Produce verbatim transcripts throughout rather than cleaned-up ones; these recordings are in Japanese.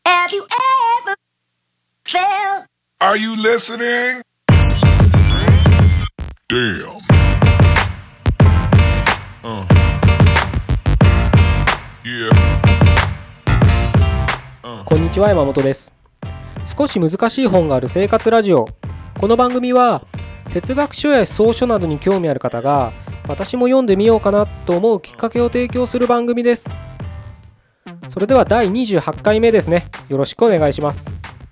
Have you ever felt? Are you listening? Damn. Uh. Yeah. Uh. こんにちは、山本です。少し難しい本がある生活ラジオ。この番組は哲学書や思想書などに興味ある方が私も読んでみようかなと思うきっかけを提供する番組です。それではだいにじゅうはちかいめですね。よろしくお願いします。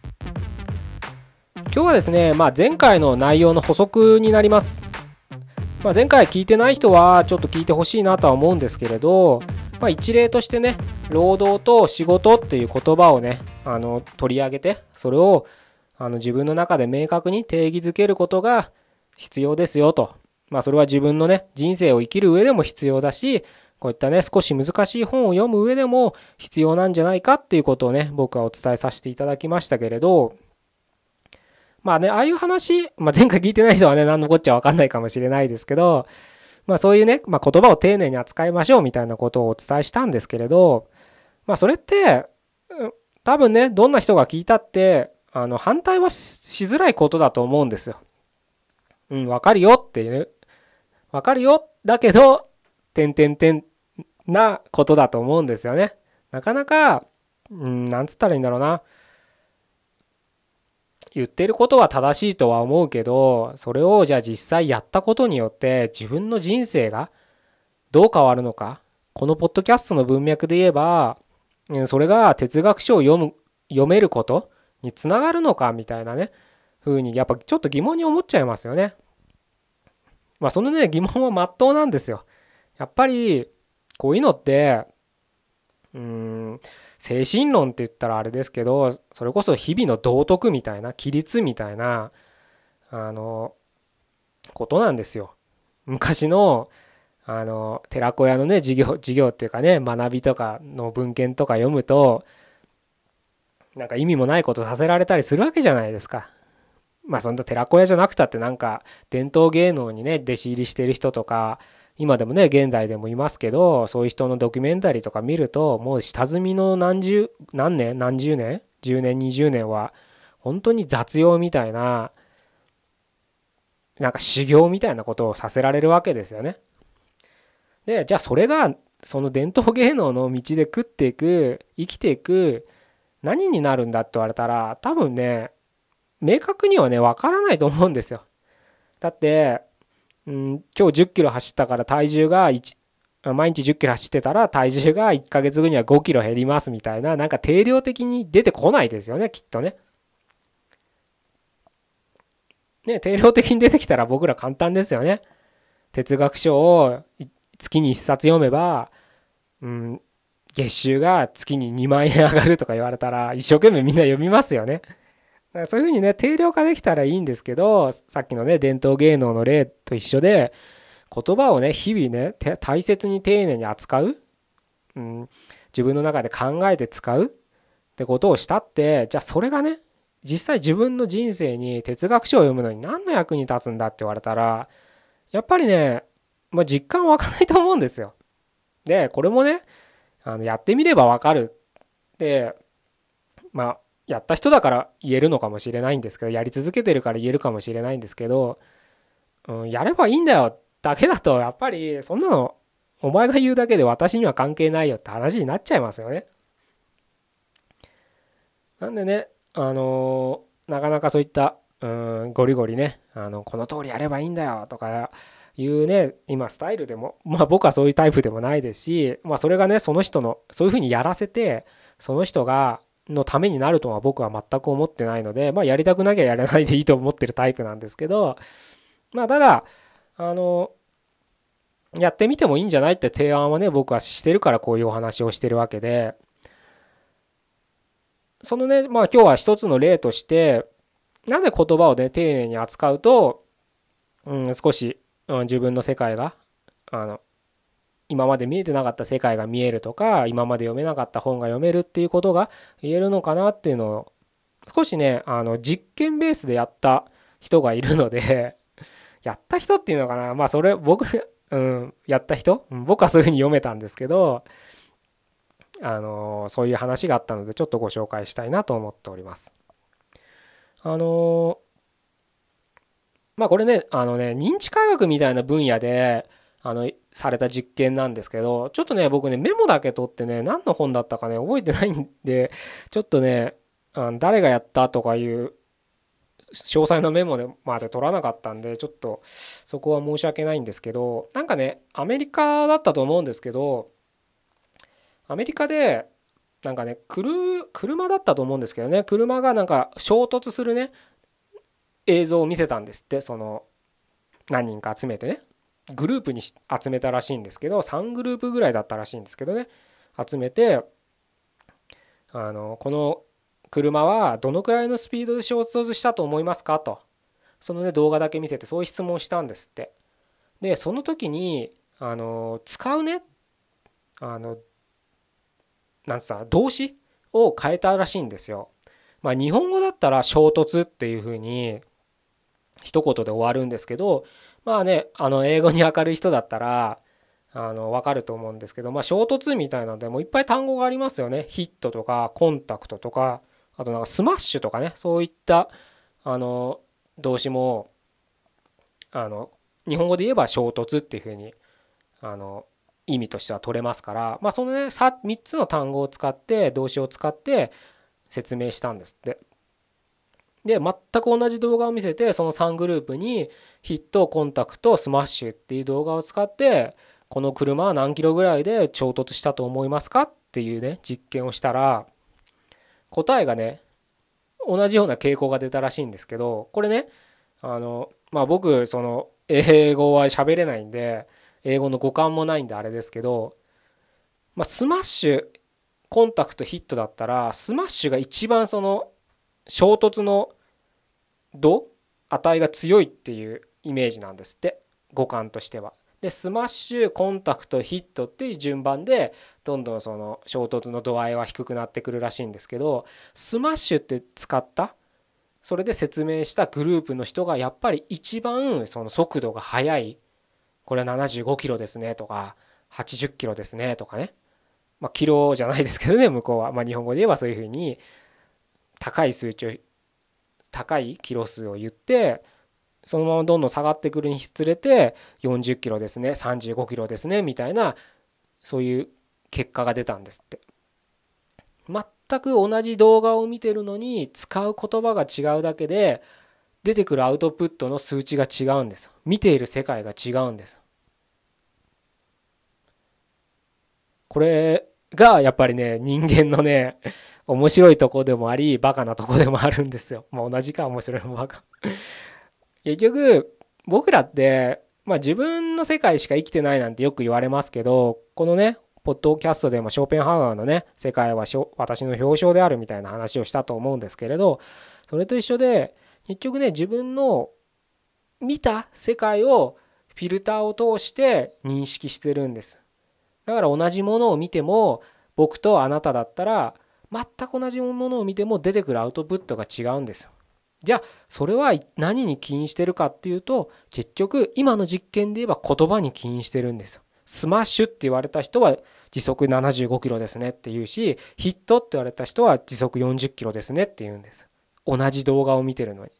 今日はですね、まあ、前回の内容の補足になります。まあ、前回聞いてない人はちょっと聞いてほしいなとは思うんですけれど、まあ、一例としてね、労働と仕事っていう言葉をね、あの取り上げて、それをあの自分の中で明確に定義づけることが必要ですよと。まあ、それは自分のね、人生を生きる上でも必要だし、こういったね、少し難しい本を読む上でも必要なんじゃないかっていうことをね、僕はお伝えさせていただきましたけれど、まあね、ああいう話、まあ、前回聞いてない人はね、何のこっちゃ分かんないかもしれないですけど、まあそういうね、まあ、言葉を丁寧に扱いましょうみたいなことをお伝えしたんですけれど、まあそれって、多分ね、どんな人が聞いたって、あの反対はしづらいことだと思うんですよ。うん、分かるよっていう、分かるよ、だけど、てんてんてんなことだと思うんですよね。なかなか、うん、なんつったらいいんだろうな。言ってることは正しいとは思うけど、それをじゃあ実際やったことによって自分の人生がどう変わるのか。このポッドキャストの文脈で言えば、それが哲学書を読む、読めることにつながるのかみたいなね、ふうにやっぱちょっと疑問に思っちゃいますよね。まあそのね、疑問は真っ当なんですよ。やっぱりこういうのってうーん精神論って言ったらあれですけど、それこそ日々の道徳みたいな規律みたいなあのことなんですよ。昔のあの寺子屋のね、授業授業っていうかね、学びとかの文献とか読むとなんか意味もないことさせられたりするわけじゃないですか。まあそんな寺子屋じゃなくたって、なんか伝統芸能にね弟子入りしてる人とか今でもね現代でもいますけど、そういう人のドキュメンタリーとか見ると、もう下積みの何十何年何十年じゅうねんにじゅうねんは本当に雑用みたいな、なんか修行みたいなことをさせられるわけですよね。でじゃあそれがその伝統芸能の道で食っていく生きていく何になるんだって言われたら、多分ね明確にはね分からないと思うんですよ。だってうん、今日じゅっキロ走ったから体重がいち毎日じゅっキロ走ってたら体重がいっかげつごにはごキロ減りますみたいな、なんか定量的に出てこないですよね、きっとね。ね、定量的に出てきたら僕ら簡単ですよね。哲学書を月にいっさつ読めば、うん、月収が月ににまんえん上がるとか言われたら一生懸命みんな読みますよね。だからそういうふうにね定量化できたらいいんですけど、さっきのね伝統芸能の例と一緒で、言葉をね日々ね大切に丁寧に扱う、うん、自分の中で考えて使うってことをしたって、じゃあそれがね実際自分の人生に哲学書を読むのに何の役に立つんだって言われたら、やっぱりね、まあ、実感湧かないと思うんですよ。でこれもねあのやってみればわかるで、まあやった人だから言えるのかもしれないんですけど、やり続けてるから言えるかもしれないんですけど、うん、やればいいんだよだけだと、やっぱりそんなのお前が言うだけで私には関係ないよって話になっちゃいますよね。なんでね、あのーなかなかそういったうんゴリゴリね、あのこの通りやればいいんだよとかいうね今スタイルでも、まあ僕はそういうタイプでもないですし、まあそれがねその人のそういうふうにやらせてその人がのためになるとは僕は全く思ってないので、まあやりたくなきゃやらないでいいと思ってるタイプなんですけど、まあただあのやってみてもいいんじゃないって提案はね僕はしてるから、こういうお話をしてるわけで、そのねまあ今日は一つの例として、なんで言葉をね丁寧に扱うと、うん、少し、うん、自分の世界があの今まで見えてなかった世界が見えるとか、今まで読めなかった本が読めるっていうことが言えるのかなっていうのを少しねあの実験ベースでやった人がいるのでやった人っていうのかな、まあそれ僕、うん、やった人、僕はそういうふうに読めたんですけど、 あのそういう話があったのでちょっとご紹介したいなと思っております。あのまあこれねあのね認知科学みたいな分野であのされた実験なんですけど、ちょっとね僕ねメモだけ取ってね何の本だったかね覚えてないんで、ちょっとねあの誰がやったとかいう詳細なメモでまで取らなかったんでちょっとそこは申し訳ないんですけど、なんかねアメリカだったと思うんですけど、アメリカでなんかね車だったと思うんですけどね、車がなんか衝突するね映像を見せたんですって。その何人か集めてねグループに集めたらしいんですけど、さんグループぐらいだったらしいんですけどね、集めてあのこの車はどのくらいのスピードで衝突したと思いますかと、そのね動画だけ見せてそういう質問をしたんですって。でその時にあの使うねあのなんつった動詞を変えたらしいんですよ。まあ日本語だったら衝突っていうふうに一言で終わるんですけど、まあねあの英語に明るい人だったらあの分かると思うんですけど、まあ衝突みたいなのでもういっぱい単語がありますよね。ヒットとかコンタクトとか、あとなんかスマッシュとかね、そういったあの動詞もあの日本語で言えば衝突っていうふうにあの意味としては取れますから、まあそのねみっつの単語を使って動詞を使って説明したんですって。で全く同じ動画を見せてそのさんグループにヒットコンタクトスマッシュっていう動画を使って、この車は何キロぐらいで衝突したと思いますかっていうね実験をしたら、答えがね同じような傾向が出たらしいんですけど、これねあのまあ僕その英語は喋れないんで英語の語感もないんであれですけど、まあ、スマッシュコンタクトヒットだったらスマッシュが一番その衝突の度値が強いっていうイメージなんですって、語感としては。でスマッシュコンタクトヒットっていう順番でどんどんその衝突の度合いは低くなってくるらしいんですけど、スマッシュって使ったそれで説明したグループの人がやっぱり一番その速度が速い、これはななじゅうごキロですねとかはちじゅっキロですねとかね、まあキロじゃないですけどね向こうは、まあ日本語で言えばそういうふうに高い数値を高いキロ数を言って、そのままどんどん下がってくるにつれてよんじゅっキロですねさんじゅうごキロですねみたいなそういう結果が出たんですって。全く同じ動画を見てるのに使う言葉が違うだけで出てくるアウトプットの数値が違うんです。見ている世界が違うんです。これがやっぱりね人間のね面白いとこでもありバカなとこでもあるんですよ。まあ同じか面白いもバカ。結局僕らってまあ自分の世界しか生きてないなんてよく言われますけど、このねポッドキャストでもショーペンハウアーのね世界は私の表彰であるみたいな話をしたと思うんですけれど、それと一緒で結局ね自分の見た世界をフィルターを通して認識してるんです。だから同じものを見ても僕とあなただったら全く同じものを見ても出てくるアウトプットが違うんですよ。じゃあそれは何に起因してるかっていうと、結局今の実験で言えば言葉に起因してるんですよ。スマッシュって言われた人は時速ななじゅうごキロですねって言うし、ヒットって言われた人は時速よんじゅっキロですねって言うんです。同じ動画を見てるのに。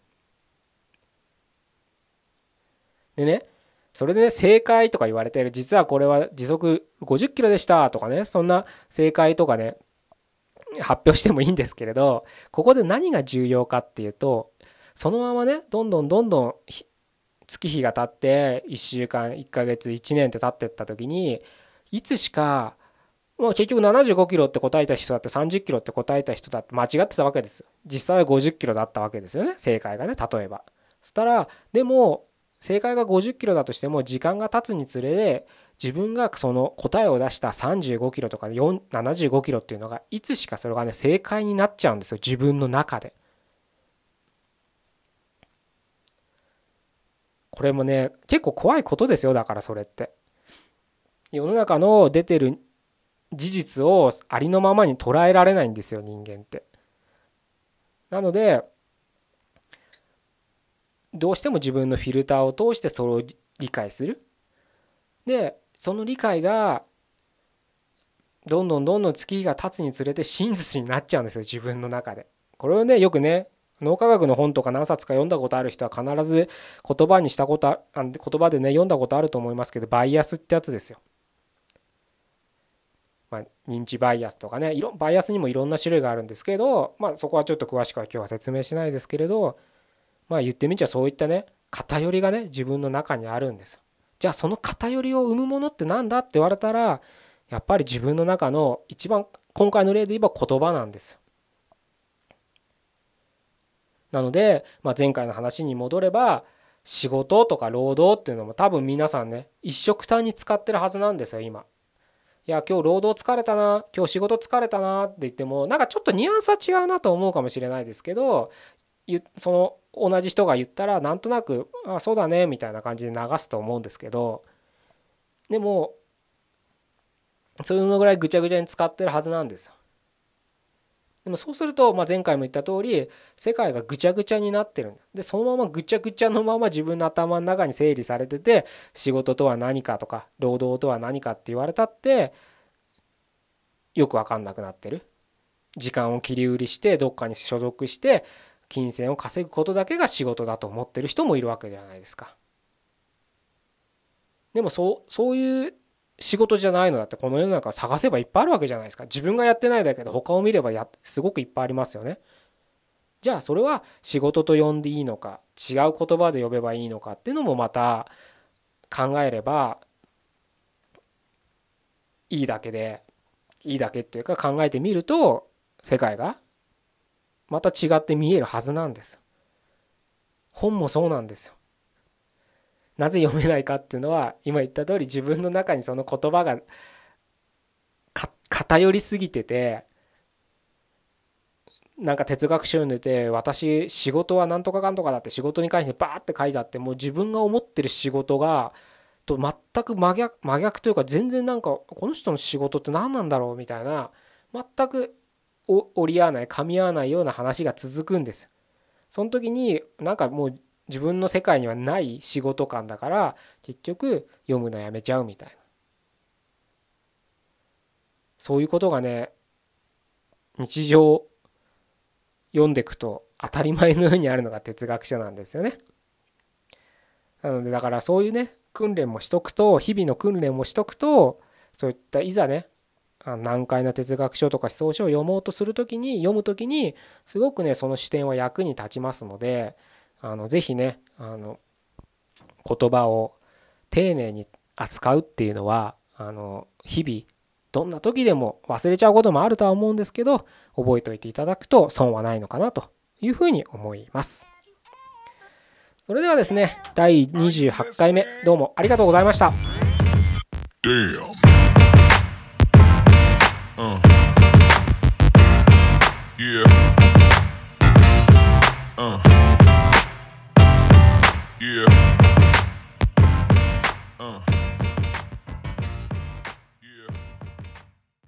でねそれでね正解とか言われて、実はこれは時速ごじゅっキロでしたとかね、そんな正解とかね発表してもいいんですけれど、ここで何が重要かっていうと、そのままねどんどんどんどん月日が経っていっしゅうかんいっかげついちねんって経ってった時に、いつしかもう結局ななじゅうごキロって答えた人だってさんじゅっキロって答えた人だって間違ってたわけです。実際はごじゅっキロだったわけですよね、正解がね。例えばそしたらでも正解がごじゅっキロだとしても時間が経つにつれ自分がその答えを出したさんじゅうごキロとかななじゅうごキロっていうのがいつしかそれがね正解になっちゃうんですよ、自分の中で。これもね結構怖いことですよ。だからそれって世の中の出てる事実をありのままに捉えられないんですよ人間って。なのでどうしても自分のフィルターを通してそれを理解する。でその理解がどんどんどんどん月日が経つにつれて真実になっちゃうんですよ、自分の中で。これをね、よくね、脳科学の本とか何冊か読んだことある人は必ず言葉にしたことあ、言葉でね読んだことあると思いますけど、バイアスってやつですよ。まあ、認知バイアスとかね、いろバイアスにもいろんな種類があるんですけど、まあ、そこはちょっと詳しくは今日は説明しないですけれど、まあ言ってみちゃそういったね偏りがね自分の中にあるんですよ。じゃあその偏りを生むものってなんだって言われたら、やっぱり自分の中の一番、今回の例で言えば言葉なんですよ。なので、まあ、前回の話に戻れば、仕事とか労働っていうのも多分皆さんね一緒くたに使ってるはずなんですよ今。いや今日労働疲れたな、今日仕事疲れたなって言っても、なんかちょっとニュアンスは違うなと思うかもしれないですけど、その同じ人が言ったらなんとなくあそうだねみたいな感じで流すと思うんですけど、でもそういうのぐらいぐちゃぐちゃに使ってるはずなんですよ。でもそうすると、まあ、前回も言った通り世界がぐちゃぐちゃになってるんだ。でそのままぐちゃぐちゃのまま自分の頭の中に整理されてて、仕事とは何かとか労働とは何かって言われたってよく分かんなくなってる。時間を切り売りしてどっかに所属して金銭を稼ぐことだけが仕事だと思ってる人もいるわけではないですか。でもそう、そういう仕事じゃないのだってこの世の中探せばいっぱいあるわけじゃないですか。自分がやってないだけで他を見ればやすごくいっぱいありますよね。じゃあそれは仕事と呼んでいいのか違う言葉で呼べばいいのかっていうのもまた考えればいいだけで、いいだけっていうか考えてみると世界がまた違って見えるはずなんです。本もそうなんですよ。なぜ読めないかっていうのは今言った通り自分の中にその言葉が偏りすぎてて、なんか哲学書読んでて私仕事はなんとかかんとかだって仕事に関してバーって書いてあって、もう自分が思ってる仕事がと全く真逆真逆というか、全然なんかこの人の仕事って何なんだろうみたいな、全く折り合わない噛み合わないような話が続くんです。その時になんかもう自分の世界にはない仕事感だから結局読むのやめちゃうみたいな、そういうことがね日常読んでいくと当たり前のようにあるのが哲学書なんですよね。なのでだからそういうね訓練もしとくと、日々の訓練もしとくと、そういったいざね難解な哲学書とか思想書を読もうとするときに読むときにすごくねその視点は役に立ちますので、あのぜひねあの言葉を丁寧に扱うっていうのはあの日々どんな時でも忘れちゃうこともあるとは思うんですけど、覚えておいていただくと損はないのかなというふうに思います。それではですね、だいにじゅうはちかいめどうもありがとうございました。 Damn. Uh. Yeah. Uh. Yeah. Uh.